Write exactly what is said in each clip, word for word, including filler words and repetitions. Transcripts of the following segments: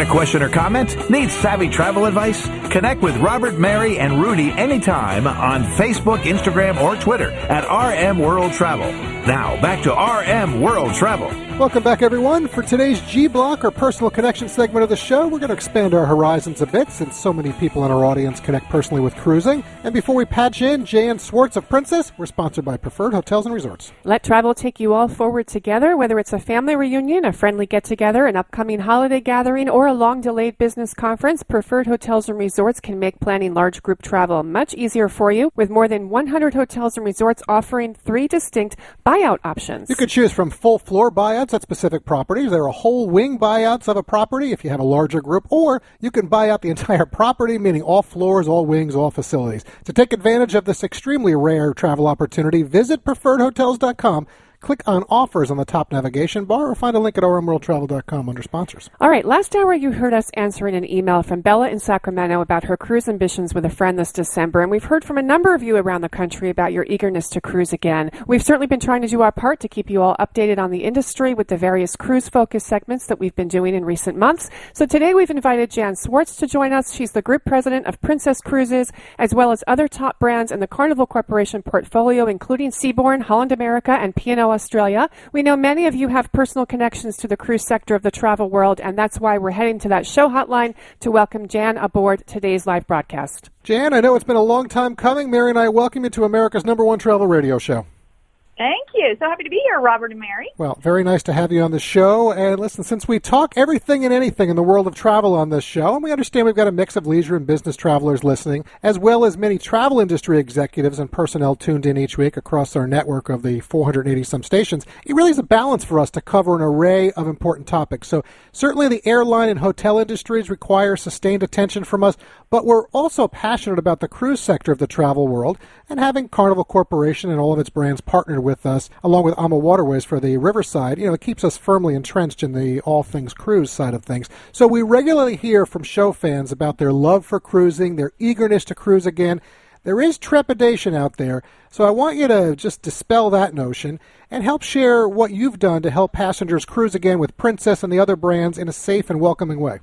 question or comment? Need savvy travel advice? Connect with Robert, Mary, and Rudy anytime on Facebook, Instagram, or Twitter at R M World Travel. Now, back to R M World Travel. Welcome back, everyone. For today's G-Block, our personal connection segment of the show, we're going to expand our horizons a bit since so many people in our audience connect personally with cruising. And before we patch in Jan Swartz of Princess, we're sponsored by Preferred Hotels and Resorts. Let travel take you all forward together, whether it's a family reunion, a friendly get-together, an upcoming holiday gathering, or a long-delayed business conference. Preferred Hotels and Resorts can make planning large group travel much easier for you, with more than one hundred hotels and resorts offering three distinct buyout options. You could choose from full floor buyouts at specific properties. There are whole wing buyouts of a property if you have a larger group, or you can buy out the entire property, meaning all floors, all wings, all facilities. To take advantage of this extremely rare travel opportunity, visit preferred hotels dot com. Click on Offers on the top navigation bar or find a link at r m world travel dot com under Sponsors. All right, last hour you heard us answering an email from Bella in Sacramento about her cruise ambitions with a friend this December, and we've heard from a number of you around the country about your eagerness to cruise again. We've certainly been trying to do our part to keep you all updated on the industry with the various cruise-focused segments that we've been doing in recent months. So today we've invited Jan Swartz to join us. She's the group president of Princess Cruises, as well as other top brands in the Carnival Corporation portfolio, including Seabourn, Holland America, and P and O Australia. We know many of you have personal connections to the cruise sector of the travel world, and that's why we're heading to that show hotline to welcome Jan aboard today's live broadcast. Jan, I know it's been a long time coming. Mary and I welcome you to America's number one travel radio show. Thank you. So happy to be here, Robert and Mary. Well, very nice to have you on the show. And listen, since we talk everything and anything in the world of travel on this show, and we understand we've got a mix of leisure and business travelers listening, as well as many travel industry executives and personnel tuned in each week across our network of the four hundred eighty some stations, it really is a balance for us to cover an array of important topics. So certainly the airline and hotel industries require sustained attention from us, but we're also passionate about the cruise sector of the travel world, and having Carnival Corporation and all of its brands partnered with us, along with AMA Waterways for the Riverside, you know, it keeps us firmly entrenched in the all things cruise side of things. So we regularly hear from show fans about their love for cruising, their eagerness to cruise again. There is trepidation out there, so I want you to just dispel that notion and help share what you've done to help passengers cruise again with Princess and the other brands in a safe and welcoming way.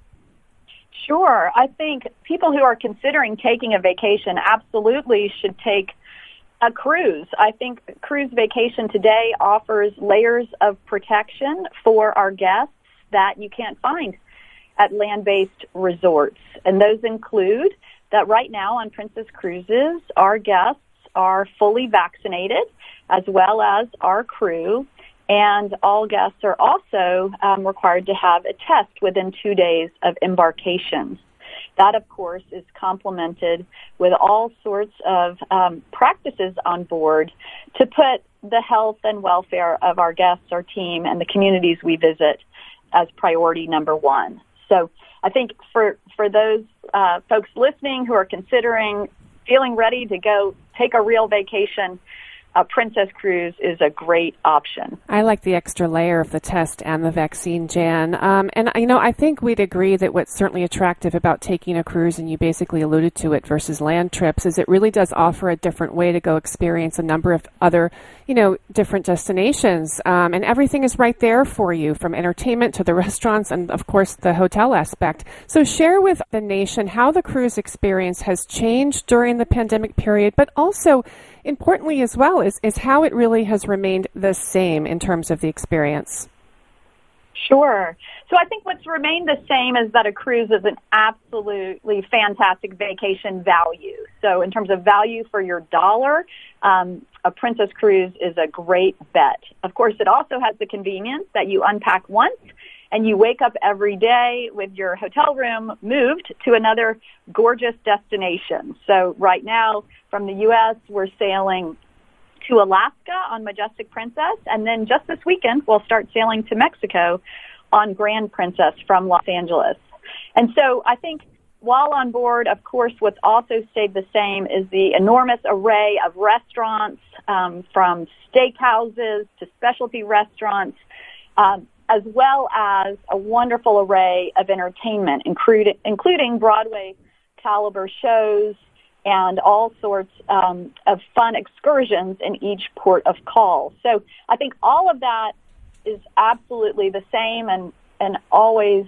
Sure. I think people who are considering taking a vacation absolutely should take a cruise. I think cruise vacation today offers layers of protection for our guests that you can't find at land-based resorts. And those include that right now on Princess Cruises, our guests are fully vaccinated, as well as our crew. And all guests are also um, required to have a test within two days of embarkation. That, of course, is complemented with all sorts of um, practices on board to put the health and welfare of our guests, our team, and the communities we visit as priority number one. So I think for, for those uh, folks listening who are considering feeling ready to go take a real vacation, Uh, Princess Cruise is a great option. I like the extra layer of the test and the vaccine, Jan. Um, and, you know, I think we'd agree that what's certainly attractive about taking a cruise, and you basically alluded to it, versus land trips, is it really does offer a different way to go experience a number of other, you know, different destinations. Um, and everything is right there for you, from entertainment to the restaurants and, of course, the hotel aspect. So share with the nation how the cruise experience has changed during the pandemic period, but also, importantly as well, is, is how it really has remained the same in terms of the experience. Sure. So I think what's remained the same is that a cruise is an absolutely fantastic vacation value. So in terms of value for your dollar, um, a Princess Cruise is a great bet. Of course, it also has the convenience that you unpack once and you wake up every day with your hotel room moved to another gorgeous destination. So right now, from the U S, we're sailing to Alaska on Majestic Princess, and then just this weekend, we'll start sailing to Mexico on Grand Princess from Los Angeles. And so I think while on board, of course, what's also stayed the same is the enormous array of restaurants, um, from steakhouses to specialty restaurants, um, as well as a wonderful array of entertainment, including, including Broadway caliber shows and all sorts um, of fun excursions in each port of call. So I think all of that is absolutely the same and, and always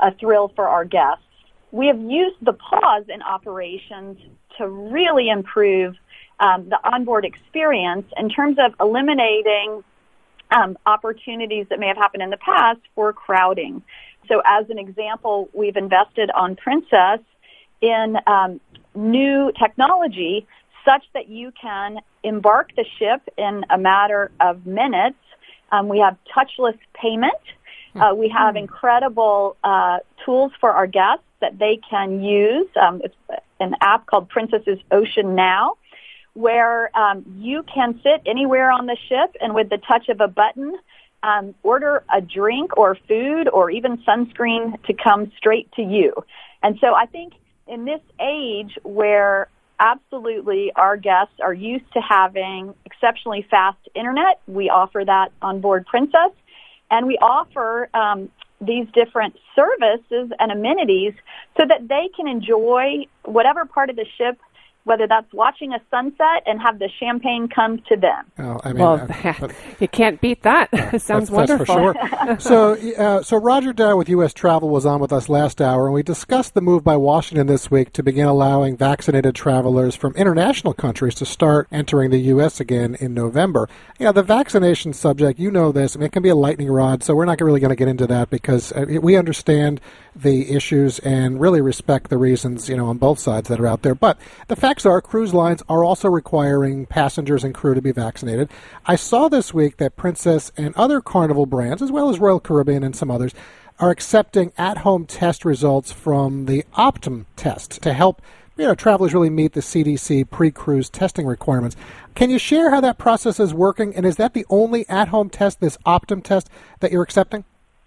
a thrill for our guests. We have used the pause in operations to really improve um, the onboard experience in terms of eliminating um, opportunities that may have happened in the past for crowding. So as an example, we've invested on Princess in um, new technology such that you can embark the ship in a matter of minutes. Um, we have touchless payment. Uh, we have incredible uh, tools for our guests that they can use. Um, it's an app called Princess's Ocean Now, where um, you can sit anywhere on the ship and with the touch of a button, um, order a drink or food or even sunscreen to come straight to you. And so I think in this age where absolutely our guests are used to having exceptionally fast internet, we offer that on board Princess. And we offer um, these different services and amenities so that they can enjoy whatever part of the ship, whether that's watching a sunset and have the champagne come to them. Oh, I mean, well, uh, but, you can't beat that. It sounds that's, wonderful. That's for sure. so, uh, so Roger Dow with U S Travel was on with us last hour, and we discussed the move by Washington this week to begin allowing vaccinated travelers from international countries to start entering the U S again in November. You know, the vaccination subject, you know this, I mean, it can be a lightning rod, so we're not really going to get into that because uh, we understand the issues and really respect the reasons, you know, on both sides that are out there. But the facts are cruise lines are also requiring passengers and crew to be vaccinated. I saw this week that Princess and other Carnival brands, as well as Royal Caribbean and some others, are accepting at-home test results from the Optum test to help, you know, travelers really meet the C D C pre-cruise testing requirements. Can you share how that process is working, and is that the only at-home test, this Optum test, that you're accepting?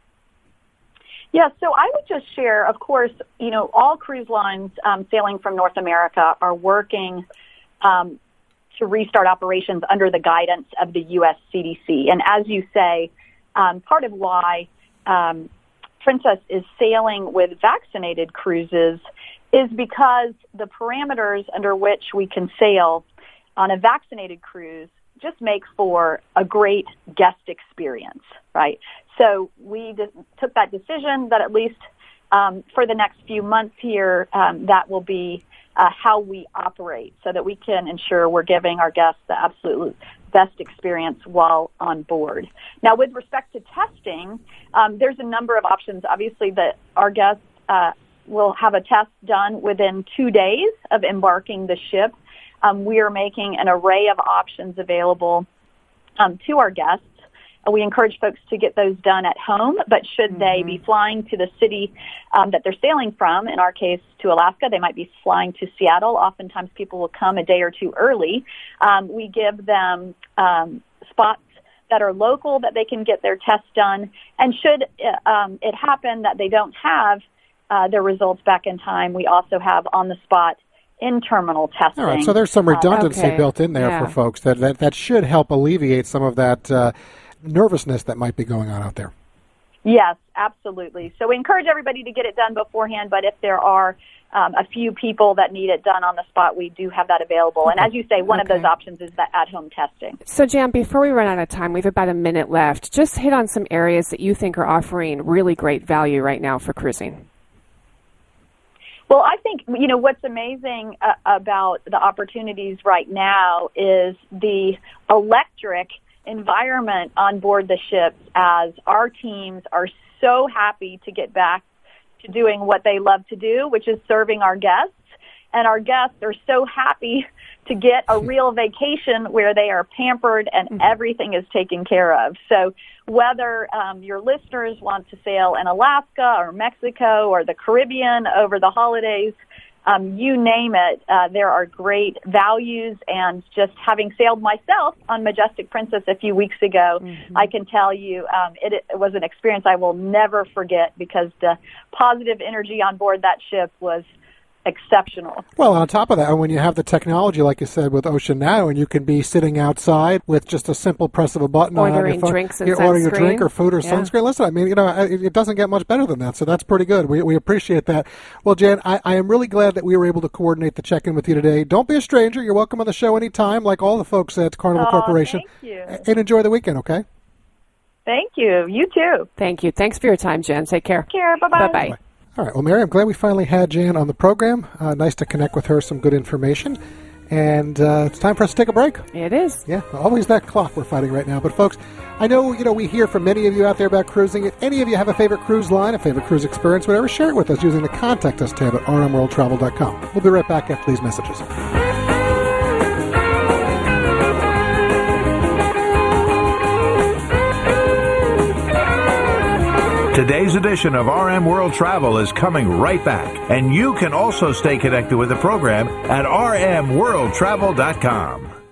Yeah, so I would just share, of course, you know, all cruise lines um, sailing from North America are working um, to restart operations under the guidance of the U S C D C. And as you say, um, part of why um, Princess is sailing with vaccinated cruises is because the parameters under which we can sail on a vaccinated cruise just make for a great guest experience, right? So we de- took that decision that at least um, for the next few months here, um, that will be uh, how we operate so that we can ensure we're giving our guests the absolute best experience while on board. Now, with respect to testing, um, there's a number of options. Obviously, that our guests uh, will have a test done within two days of embarking the ship. Um, we are making an array of options available um, to our guests. We encourage folks to get those done at home, but should mm-hmm. they be flying to the city um, that they're sailing from, in our case to Alaska, they might be flying to Seattle. Oftentimes people will come a day or two early. Um, we give them um, spots that are local that they can get their tests done. And should um, it happen that they don't have uh, their results back in time, we also have on-the-spot in-terminal testing. All right, so there's some redundancy uh, okay. built in there yeah. for folks that, that, that should help alleviate some of that uh, nervousness that might be going on out there. Yes, absolutely. So we encourage everybody to get it done beforehand, but if there are um, a few people that need it done on the spot, we do have that available. And as you say, one okay. of those options is the at-home testing. So, Jan, before we run out of time, we have about a minute left. Just hit on some areas that you think are offering really great value right now for cruising. Well, I think, you know, what's amazing uh, about the opportunities right now is the electric environment on board the ships, as our teams are so happy to get back to doing what they love to do, which is serving our guests. And our guests are so happy to get a real vacation where they are pampered and everything is taken care of. So whether um, your listeners want to sail in Alaska or Mexico or the Caribbean over the holidays, Um, you name it, uh, there are great values, and just having sailed myself on Majestic Princess a few weeks ago, mm-hmm. I can tell you um, it, it was an experience I will never forget because the positive energy on board that ship was exceptional. Well, on top of that, when you have the technology, like you said, with Ocean Now, and you can be sitting outside with just a simple press of a button ordering on your phone, drinks and you sunscreen. order your drink or food or yeah. sunscreen. Listen, I mean, you know, it, it doesn't get much better than that, so that's pretty good. We we appreciate that. Well, Jan, I, I am really glad that we were able to coordinate the check-in with you today. Don't be a stranger. You're welcome on the show anytime, like all the folks at Carnival oh, Corporation. Thank you. And enjoy the weekend, okay? Thank you. You too. Thank you. Thanks for your time, Jen. Take care. Take care. Bye-bye. Bye-bye. All right. Well, Mary, I'm glad we finally had Jan on the program. Uh, nice to connect with her, some good information. And uh, it's time for us to take a break. It is. Yeah, always that clock we're fighting right now. But, folks, I know, you know, we hear from many of you out there about cruising. If any of you have a favorite cruise line, a favorite cruise experience, whatever, share it with us using the Contact Us tab at r m world travel dot com. We'll be right back after these messages. Today's edition of R M World Travel is coming right back, and you can also stay connected with the program at r m world travel dot com.